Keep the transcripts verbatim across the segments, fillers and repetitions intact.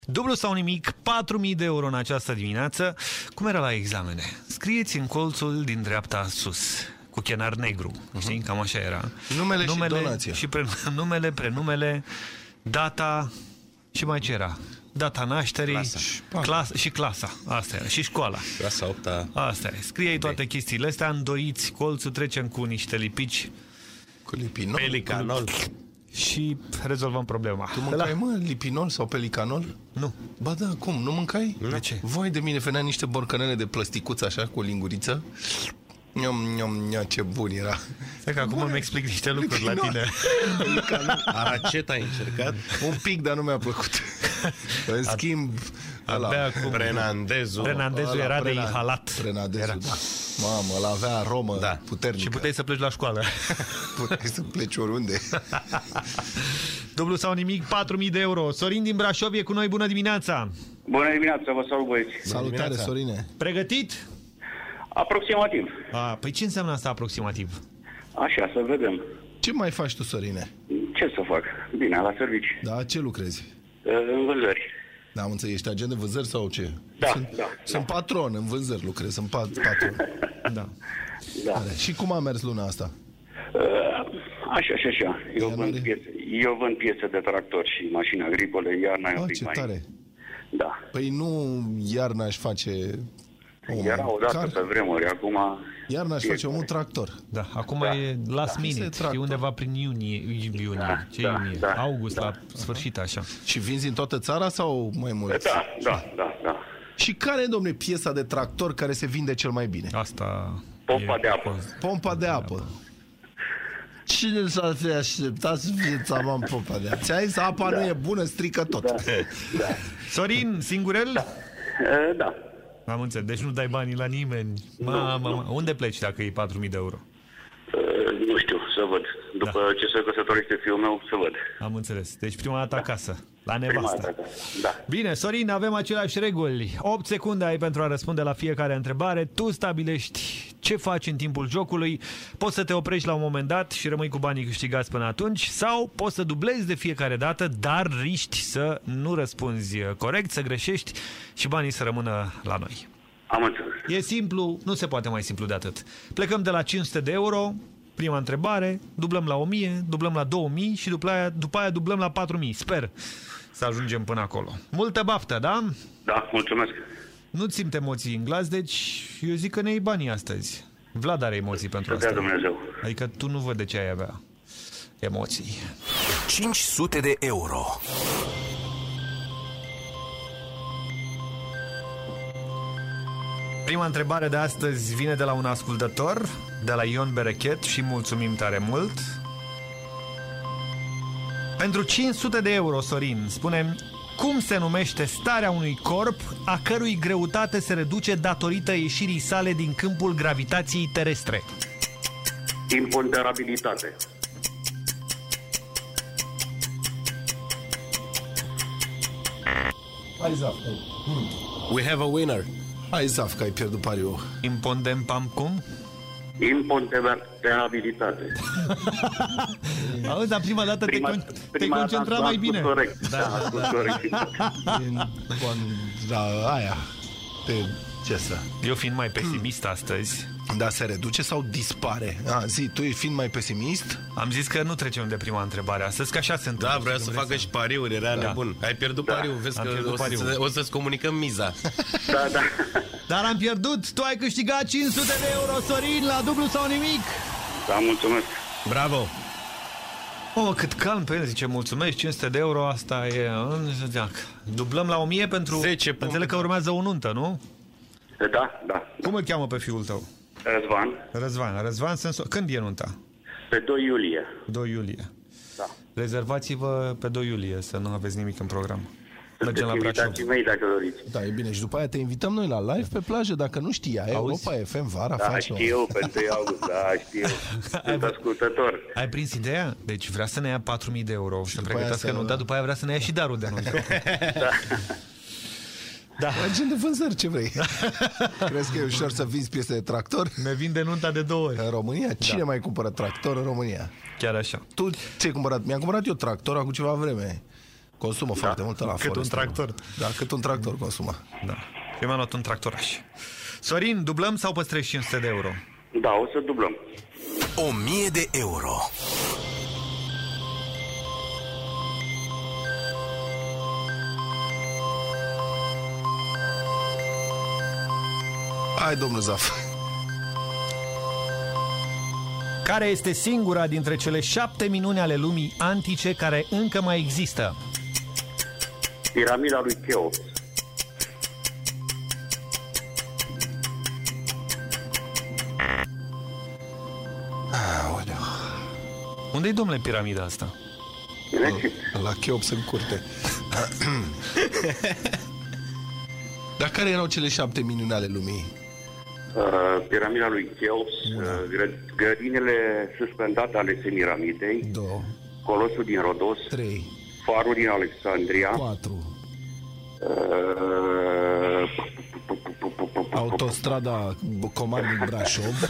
Dublu sau nimic, patru mii de euro în această dimineață. Cum era la examene? Scrieți în colțul din dreapta sus, cu chenar negru, uh-huh. știi? Cam așa era. Numele, numele și donația. Și pre, numele, prenumele, data și mai ce era? Data nașterii, clasa. Clasa, și clasa, asta era, și școala. Clasa opta. Asta e. Scriei toate chestiile astea, îndoiți colțul, trecem cu niște lipici. Cu lipinol? Pelicanol. Și rezolvăm problema. Tu mâncai, mă, lipinol sau pelicanol? Nu. Ba da, cum? Nu mâncai? De ce? Voi de mine venea niște borcanele de plăsticuță așa, cu o linguriță. Niom, niom, niom, ce bun era. Stai că acum îmi explic niște lucruri la tine. Aracet ai încercat? Un pic, dar nu mi-a plăcut. În schimb, Abia cu Prenandezul. Prenandezul ăla, era prena, de inhalat. Prenandezul, Era. da. Mamă, ăla avea aromă Da. puternică. Și puteai să pleci la școală. Puteai să pleci oriunde. Dublu sau nimic, patru mii de euro. Sorin din Brașov e cu noi, bună dimineața. Bună dimineața, vă salut, băieți. Salutare, Sorine. Pregătit? Aproximativ. A, păi ce înseamnă asta aproximativ? Așa, să vedem. Ce mai faci tu, Sorine? Ce să fac? Bine, la servici. Da, ce lucrezi? În vânzări. Da, am înțeles, ești agent de vânzări sau ce? Da, sunt, da. Sunt da. patron în vânzări, lucrez, sunt pat, patron. Da. Da. Are. Și cum a mers luna asta? Așa, așa, așa. Eu vând, Ianuarie? piese, eu vând piese de tractor și mașini agricole, iarna e un Ah, pic ce mai... tare. Da. Păi nu iarna aș face omul Era odată car, pe vremuri, acum... iarna aș face omul un tractor. Da, acum Da. e last Da. minute, Este e undeva prin iunie, iunie, Da, ce da, iunie? da, August, da, la sfârșit, așa. Și vinzi în toată țara sau mai mult? Da, da, da, da. Și care e, domne, piesa de tractor care se vinde cel mai bine? Asta Pompa e... de apă. Pompa de apă. Cine s-ar fi așteptat să fie țama în pompa de apă? Ți-ai zis, apa Da. nu e bună, strică tot. Da, da. Sorin, singurel? Da. E, da. Am înțeles, deci nu dai banii la nimeni. Mamă, mamă, unde pleci dacă e patru mii de euro? E, nu știu, să văd. După Da. ce se căsătorește fiul meu, să văd. Am înțeles. Deci prima dată acasă, la Prima nevastă. dată. Da. Bine, Sorin, avem aceleași reguli. opt secunde ai pentru a răspunde la fiecare întrebare. Tu stabilești ce faci în timpul jocului. Poți să te oprești la un moment dat și rămâi cu banii câștigați până atunci, sau poți să dublezi de fiecare dată, dar riști să nu răspunzi corect, să greșești și banii să rămână la noi. Am înțeles. E simplu, nu se poate mai simplu de atât. Plecăm de la cinci sute de euro, prima întrebare, dublăm la o mie, dublăm la două mii și după aia, după aia dublăm la patru mii. Sper să ajungem până acolo. Multă baftă, da? Da, mulțumesc. Nu-ți simt emoții în glas, deci eu zic că ne iei banii astăzi. Vlad are emoții pentru Să dea asta. Dumnezeu. Adică tu nu văd de ce ai avea emoții. cinci sute de euro. Prima întrebare de astăzi vine de la un ascultător, de la Ion Berechet, și mulțumim tare mult. Pentru cinci sute de euro, Sorin, spune-mi, cum se numește starea unui corp a cărui greutate se reduce datorită ieșirii sale din câmpul gravitației terestre? Imponderabilitate. Hai, Zaf, We have a winner. hai, Zaf, că ai pierdut pariul. Impondem pam cum? Imponderabilitate. Auzi, dar prima dată Prima, te, con te prima concentra dată mai am bine. spus corect. Da, am spus corect. Din, da, aia. Pe ce să... Eu fiind mai pesimist astăzi, Da, se reduce sau dispare? A, zi, tu fiind mai pesimist? am zis că nu trecem de prima întrebare astăzi, că așa se întâmplă. Da, vreau să facă și pariuri, era Da. nebun. Ai pierdut Da. pariul, vezi Am că pierdut o, pariul. să, o să-ți comunicăm miza. Da, da. Dar am pierdut, tu ai câștigat cinci sute de euro, Sorin, la dublu sau nimic. Da, mulțumesc. Bravo! Oh, cât calm pe el, zice, mulțumesc, cinci sute de euro, asta e... Dublăm la o mie pentru... zece puncte. Înțeleg că urmează o nuntă, nu? Da, da. Cum îl cheamă pe fiul tău? Răzvan, Răzvan. Răzvan Senso... Când e nunta? pe doi iulie. doi iulie. Da. Rezervați-vă pe doi iulie, să nu aveți nimic în program. Mergem la Brașov. Invitații mei, dacă doriți. Da, e bine. Și după aia te invităm noi la live pe plajă, dacă nu știa. Europa F M, vara, Da, faci știu, pe întâi august, da, știu. Sunt ascultător. Ai prins ideea? Deci vrea să ne ia patru mii de euro și să după aia pregătească să- nunta, după aia vrea să ne ia și darul de nuntă. Da. Agent de vânzări, ce vrei? Crezi că e ușor să vinzi piese de tractor? Ne vinde nunta de două ori. În România? Cine Da. mai cumpără tractor în România? Chiar așa. Tu ce-ai cumpărat? Mi-am cumpărat eu tractor acum ceva vreme. Consumă da. foarte mult la Cât un tractor. Da, cât un tractor consumă. Da. Eu mi-am luat un tractoraș. Sorin, dublăm sau păstrezi cinci sute de euro? Da, o să dublăm. o mie de euro. Hai, domnul Zaf. Care este singura dintre cele șapte minuni ale lumii antice care încă mai există? Piramida lui Cheops. Unde-i, domnule, piramida asta? La Cheops în curte. Dar care erau cele șapte minuni ale lumii? Uh, piramida lui Cheops, uh, gră- grădinile suspendate ale Semiramidei, Două. Colosul din Rodos, Trei. Farul din Alexandria, Patru. uh, Autostrada Comarnic-Brașov.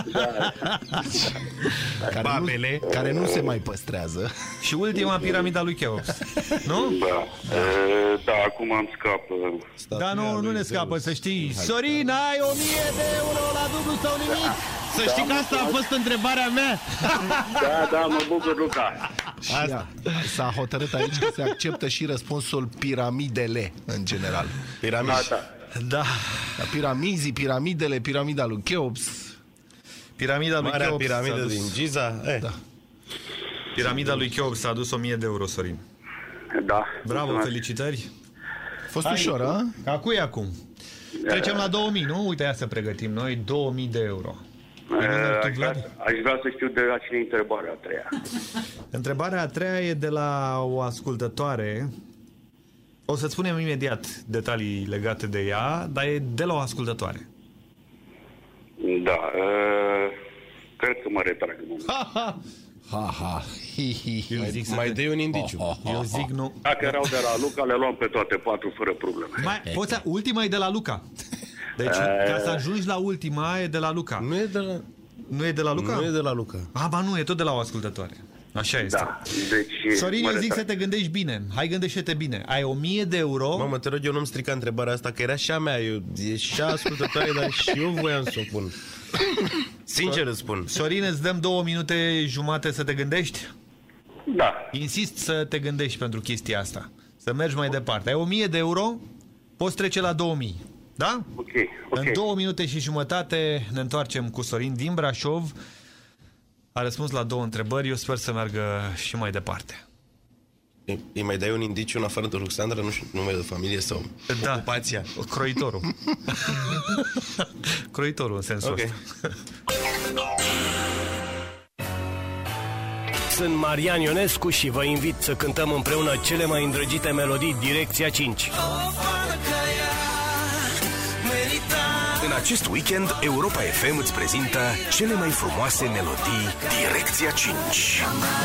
care, nu, care nu se mai păstrează. Și ultima, piramida lui Cheops. Nu? Da, uh, da, acum am scapă. Da, nu, nu ne scapă, să știi. Sorin, ai o mie de euro la dublu sau nimic? Să știi că asta a fost întrebarea mea. Da, da, mă bucur, Luca. S-a hotărât aici că se acceptă și răspunsul piramidele, în general. Piramid. Da, da. Da. La piramizii, piramidele, piramida lui Cheops. Piramida lui Marea Cheops piramidă din Giza. Eh. Da. Piramida lui Cheops s-a adus o mie de euro, Sorin. Da. Bravo, mulțumesc. felicitări. A fost ușor, a? Ca cui acum? Trecem la două mii, nu? Uite, ia să pregătim noi, două mii de euro. Uh, aș, vrea, aș vrea să știu de la cine e întrebarea a treia. Întrebarea a treia e de la o ascultătoare. O să-ți spunem imediat detalii legate de ea, dar e de la o ascultătoare. Da, uh, cred că mă retrag. Ha, ha. Ha, ha. Hi, hi, hi. Eu zic să Mai te... dai un indiciu. Oh, oh, Eu zic nu. Dacă erau de la Luca, le luam pe toate patru fără probleme. Mai, poți să... Ultima e de la Luca. Deci, ca să ajungi la ultima, e de la Luca. Nu e de la, Nu e de la Luca? nu e de la Luca. A, ba nu, e tot de la o ascultătoare. Așa este. Da, deci... Sorin, mă eu zic retrag. să te gândești bine. Hai, gândește-te bine. Ai o mie de euro. Mamă, te rog, eu nu-mi strica întrebarea asta, că era și a mea. Eu, e și a ascultătoare, dar și eu voiam să o pun. Sincer îți spun. Sorin, îți dăm două minute jumate să te gândești? Da, Insist să te gândești pentru chestia asta. Să mergi mai departe. Ai o mie de euro, poți trece la două mii. Da? ok, ok. În două minute și jumătate ne întoarcem cu Sorin din Brașov. A răspuns la două întrebări. Eu sper să meargă și mai departe. Îi îi mai dai un indiciu în afară de Ruxandra, nu știu, nume de familie sau Da. ocupația? Croitorul. Croitorul în sensul Ok. ăsta. Sunt Marian Ionescu și vă invit să cântăm împreună cele mai îndrăgite melodii Direcția cinci. În acest weekend, Europa F M îți prezintă cele mai frumoase melodii Direcția cinci.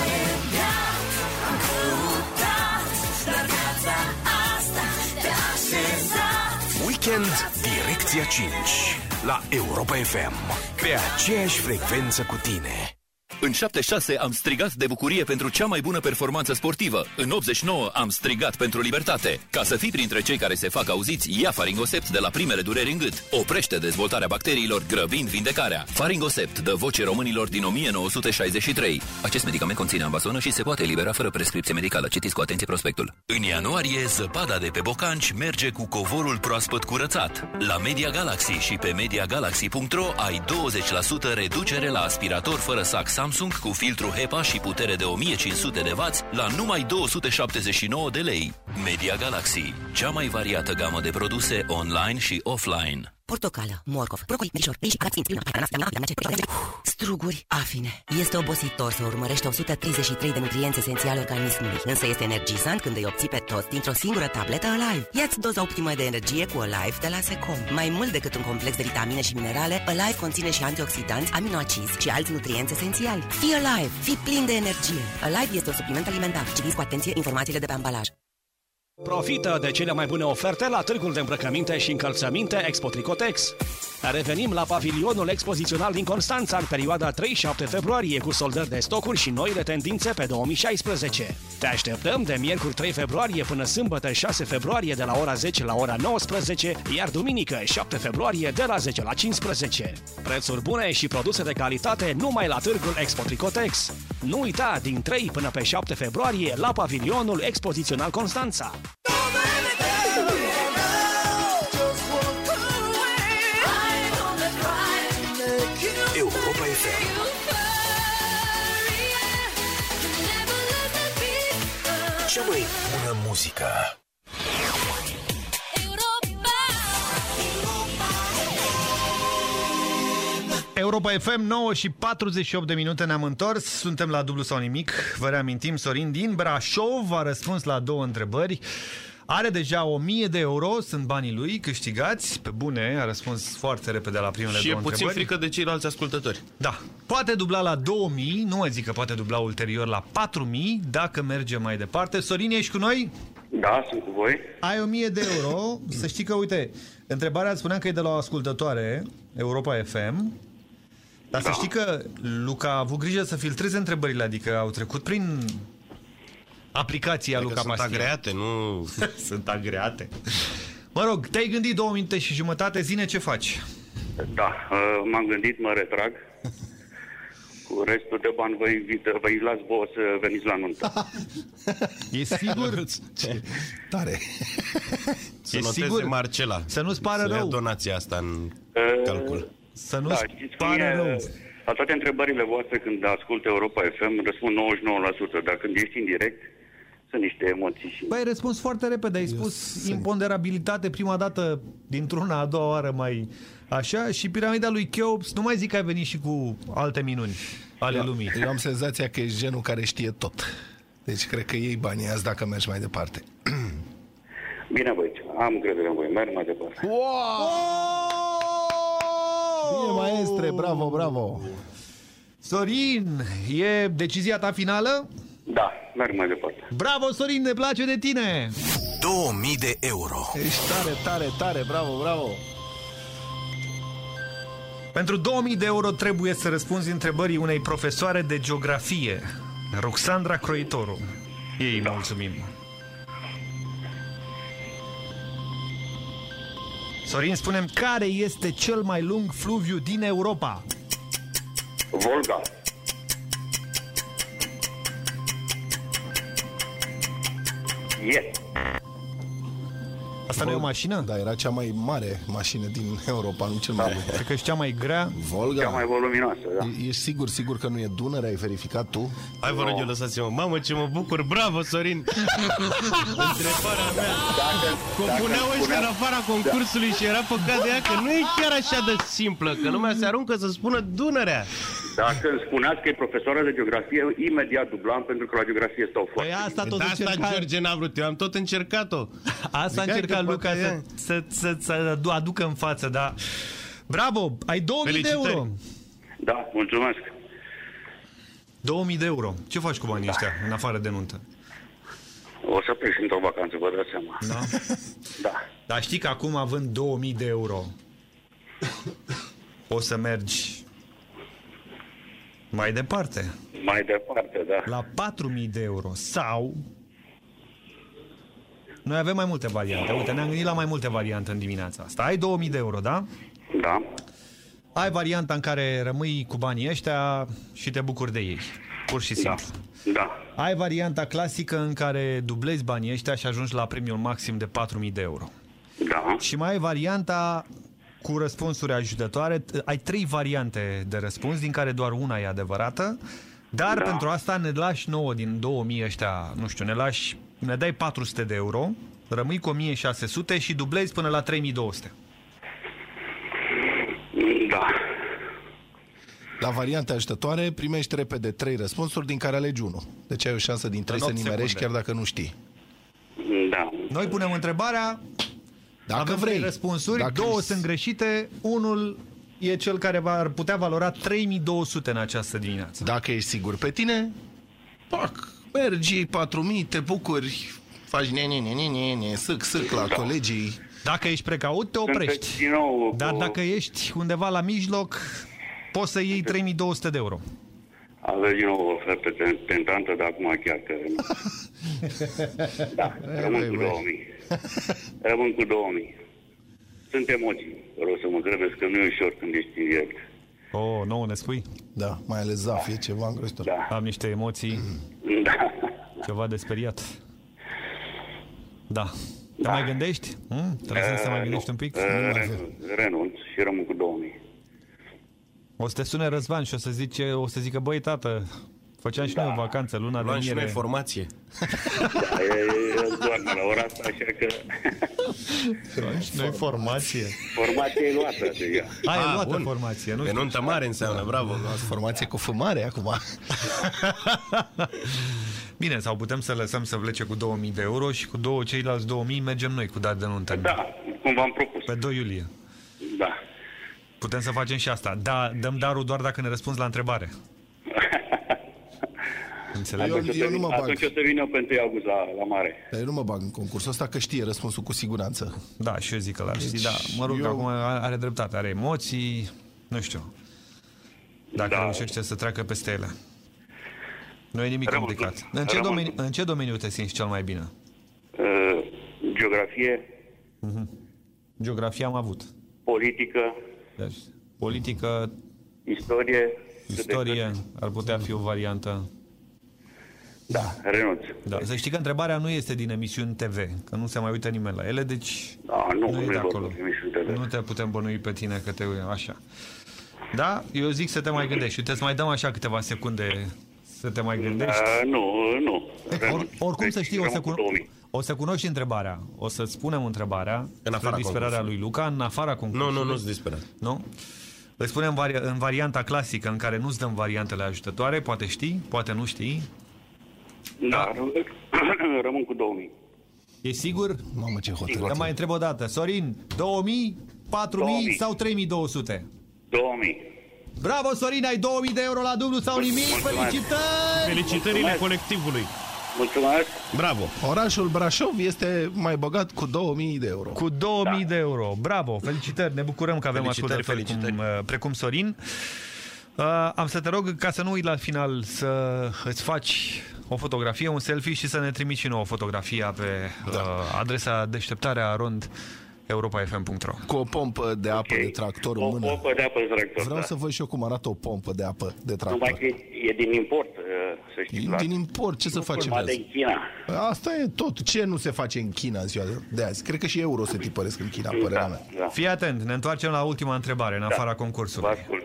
Weekend Direcția cinci la Europa F M. Pe aceeași frecvență cu tine. În șaptezeci și șase am strigat de bucurie pentru cea mai bună performanță sportivă. În optzeci și nouă am strigat pentru libertate. Ca să fii printre cei care se fac auziți, ia Faringosept de la primele dureri în gât. Oprește dezvoltarea bacteriilor, grăbind vindecarea. Faringosept dă voce românilor din o mie nouă sute șaizeci și trei. Acest medicament conține ambazonă și se poate elibera fără prescripție medicală. Citiți cu atenție prospectul. În ianuarie, zăpada de pe bocanci merge cu covorul proaspăt curățat. La Media Galaxy și pe media galaxy punct ro ai douăzeci la sută reducere la aspirator fără sac Samsung cu filtru HEPA și putere de o mie cinci sute de wați la numai două sute șaptezeci și nouă de lei. Media Galaxy, cea mai variată gamă de produse online și offline. Portocală, morcov, brocoli, merișor, riși, agați, intriuna, ananas, struguri, afine. Este obositor să urmărești o sută treizeci și trei de nutrienți esențiali organismului, însă este energizant când îi obții pe toți dintr-o singură tabletă Alive. Ia-ți doza optimă de energie cu Alive de la Secom. Mai mult decât un complex de vitamine și minerale, Alive conține și antioxidanți, aminoacizi și alți nutrienți esențiali. Fii Alive, fii plin de energie. Alive este un supliment alimentar. Citiți cu atenție informațiile de pe ambalaj. Profită de cele mai bune oferte la târgul de îmbrăcăminte și încălțăminte Expo Tricotex. Revenim la pavilionul expozițional din Constanța în perioada trei șapte februarie cu soldări de stocuri și noile tendințe pe două mii șaisprezece. Te așteptăm de miercuri trei februarie până sâmbătă șase februarie de la ora zece la ora nouăsprezece, iar duminică șapte februarie de la zece la cincisprezece. Prețuri bune și produse de calitate numai la târgul Expo Tricotex. Nu uita, din trei până pe șapte februarie la pavilionul expozițional Constanța. Europa F M. Cea mai bună muzică. Europa F M, nouă și patruzeci și opt de minute, ne-am întors, suntem la dublu sau nimic. Vă reamintim, Sorin din Brașov a răspuns la două întrebări. Are deja o mie de euro, sunt banii lui câștigați. Pe bune, a răspuns foarte repede la primele și două întrebări. Și e puțin întrebări. frică de ceilalți ascultători. Da. Poate dubla la două mii, nu mai zic că poate dubla ulterior la patru mii, dacă merge mai departe. Sorin, ești cu noi? Da, sunt cu voi. Ai o mie de euro. Să știi că, uite, întrebarea spuneam că e de la o ascultătoare, Europa F M. Dar da. Să știi că Luca a avut grijă să filtreze întrebările, adică au trecut prin aplicația adică Luca sunt Pastia. agreate, nu... Sunt agreate. Mă rog, te-ai gândit două minute și jumătate, zine ce faci. Da, m-am gândit, mă retrag. Cu restul de bani vă invit, vă las vouă să veniți la nuntă. E sigur? Ce tare. Să E noteze sigur? Marcela. Să nu-ți pară să rău. ia donația asta în Uh, calcul. Să nu-ți Da, știți, pară mie, rău. la toate întrebările voastre când ascult Europa F M răspund nouăzeci și nouă la sută, dar când ești în direct sunt niște emoții și... Băi, ai răspuns foarte repede, ai spus imponderabilitate prima dată, dintr-una, a doua oară mai așa, și piramida lui Cheops, nu mai zic că ai venit și cu alte minuni ale eu, lumii. Eu am senzația că ești genul care știe tot. Deci cred că iei banii azi dacă mergi mai departe. Bine, băieți, am încredere în voi, merg mai departe. Wow! Bine, maestre, bravo, bravo. Sorin, e decizia ta finală? Da, merg mai departe. Bravo, Sorin, ne place de tine! două mii de euro. Ești tare, tare, tare, bravo, bravo. Pentru două mii de euro trebuie să răspunzi întrebării unei profesoare de geografie, Roxandra Croitoru. Ei, da. Mulțumim. Sorin, spune-mi, care este cel mai lung fluviu din Europa? Volga. Yes. Asta nu e o mașină? Da, era cea mai mare mașină din Europa, nu cel mai lung. Cred că e cea mai grea. Volga. Cea mai voluminoasă, da. E, ești sigur, sigur că nu e Dunăre? Ai verificat tu? Hai, vă rog, eu lăsați-mă. Mamă, ce mă bucur. Bravo, Sorin. Întrebarea mea. Compuneau ăștia în afara concursului și era păcat de ea că nu e chiar așa de simplă, că lumea se aruncă să spună Dunărea. Dacă îmi spuneați că e profesoară de geografie, imediat dublam, pentru că la geografie stau foarte. Păi asta tot De asta încerca... George n-a vrut, eu am tot încercat-o. Asta a Ziceai încercat că Luca poate să, e. să, să, să aducă în față, da. Bravo, ai două mii de Felicitări. euro. Da, mulțumesc. două mii de euro. Ce faci cu banii ăștia, în afară de nuntă? O să plec într-o vacanță, vă dați seama. Da? Da. Dar știi că acum, având două mii de euro, o să mergi mai departe, Mai departe, da. la patru mii de euro. Sau noi avem mai multe variante. Uite, ne-am gândit la mai multe variante în dimineața asta. Ai două mii de euro, da? Da. Ai varianta în care rămâi cu banii ăștia și te bucuri de ei. Pur și Da. simplu. Da. Ai varianta clasică în care dublezi banii ăștia și ajungi la premiul maxim de patru mii de euro. Da. Și mai ai varianta cu răspunsuri ajutătoare. Ai trei variante de răspuns, din care doar una e adevărată, dar Da. pentru asta ne lași nouă din două mii ăștia, nu știu, ne lași, ne dai patru sute de euro, rămâi cu o mie șase sute și dublezi până la trei mii două sute. Da. La variante ajutătoare primești repede trei răspunsuri, din care alegi unul. Deci ai o șansă din trei În să opt nimerești, secunde. chiar dacă nu știi. Da. Noi punem întrebarea, Dacă avem vrei. trei răspunsuri, Dacă două sunt greșite, unul e cel care va ar putea valora trei mii două sute în această dimineață. Dacă ești sigur pe tine, pac, mergi, patru mii, te bucuri, faci ne, ne, ne, ne, ne, ne, sâc, sâc la da. colegii. Dacă ești precaut, te oprești. Din nou, Dar cu... dacă ești undeva la mijloc, poți să iei trei mii două sute de euro. Aveți din nou o ofertă tentantă, dar acum chiar că... Da, rămân cu două mii. Rămân cu două mii. Sunt emoții, vreau să mă credeți că nu e ușor când ești în direct. Oh, nouă ne spui? Da, mai ales Zaf, e ceva îngrozitor. Da. Am niște emoții, Da. ceva de speriat. Da. Te Da. mai gândești? Hmm? Trebuie să te mai gândești un pic? Renunț și rămân cu două mii. O să te sune Răzvan și o să, zice, o să zică, băi, tată, făceam și Da. noi o vacanță, luna de Luam și noi miere. formație. Da, e, e doar la ora asta, așa că... Luam și noi formație. Formația e luată deja. A, e Ah, luată bun. formație, nu Pe știu. nuntă mare înseamnă, bravo. Formație cu fumare acum. Bine, sau putem să lăsăm să plece cu două mii de euro și cu două ceilalți două mii mergem noi cu dat de nuntă. Da, cum v-am propus. Pe doi iulie. Da. Putem să facem și asta. Da, dăm darul doar dacă ne răspunzi la întrebare. Înțeleg? Eu- Atunci, eu o să, nu mă bag. atunci o să vină pe întâi august la, la mare. Dar eu nu mă bag în concursul ăsta, că știe răspunsul cu siguranță. Da, și eu zic că l-ar ști, Deci, da. Mă rog, eu- acum are dreptate, are emoții, nu știu. Dacă Da. reușește să treacă peste ele. Nu e nimic Rămân complicat. cu- În ce, rămân domeniu, cu- în ce domeniu te simți cel mai bine? Uh, geografie, Geografia am avut. politică, Deci, politică, istorie, istorie, ar putea fi o variantă. Da, renunț. Da. Să știi că întrebarea nu este din emisiuni T V, că nu se mai uită nimeni la ele, deci Da, nu, nu e nu de e acolo. vorba de emisiuni T V. Nu te putem bănui pe tine că te așa. Da? Eu zic să te mai gândești. Uite, să mai dăm așa câteva secunde să te mai gândești. Uh, nu, nu. Or, oricum să știi, o să, Rămân cu cuno- două mii. o să cunoști întrebarea. O să spunem întrebarea În spre afara disperarea lui Luca, în afara Nu, concursului. nu, nu-ți disperat. Nu? Îți spunem vari- în varianta clasică în care nu-ți dăm variantele ajutătoare, poate știi, poate nu știi. Da, rămân cu două mii. E sigur? Mamă, ce hotărât. Te mai întreb o dată. Sorin, două mii, patru mii două mii. sau trei mii două sute? două mii. Bravo, Sorin, ai două mii de euro la dublu sau nimic. Mulțumesc. Felicitări! Felicitările colectivului. Mulțumesc. Bravo. Orașul Brașov este mai bogat cu două mii de euro. Cu două mii de euro. Bravo, felicitări. Ne bucurăm că avem Felicitări, ascultători felicitări. cum, uh, precum Sorin. Uh, am să te rog, ca să nu uit la final, să îți faci o fotografie, un selfie și să ne trimiți și nouă fotografia pe da. uh, adresa deșteptarea arond europa f m punct r o. Cu o pompă de apă Ok. de tractor în O mână. pompă de apă de tractor. Vreau da. să văd și eu cum arată o pompă de apă de Numai tractor. că e din import, uh, să știi. E din import, ce să facem Urma de azi? China. Asta e tot. Ce nu se face în China în ziua de azi? Cred că și euro se tipăresc în China, părerea Da, mea. da. Fii atent, ne întoarcem la ultima întrebare, în afara Vă concursului. ascult.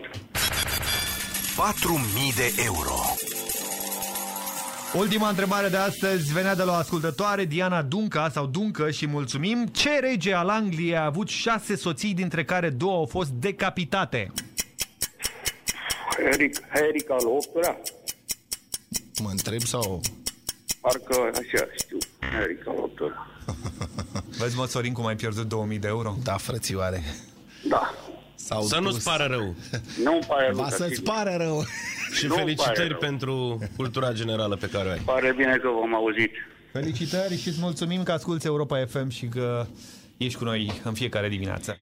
patru mii de euro. Ultima întrebare de astăzi venea de la o ascultătoare, Diana Dunca sau Duncă, și mulțumim. Ce rege al Angliei a avut șase soții, dintre care două au fost decapitate? Eric, Eric al optulea? Mă întreb sau... Parcă așa știu. Eric al optulea. Vezi, mă, Sorin, cum ai pierdut două mii de euro? Da, frățioare. Da. S-au Să nu-ți dus. pară rău. Nu-mi pare Va Luca, să-ți sigur. pare rău. Și Nu-mi pare felicitări rău. pentru cultura generală pe care o ai. Pare bine că v-am auzit. Felicitări și îți mulțumim că asculți Europa F M și că ești cu noi în fiecare dimineață.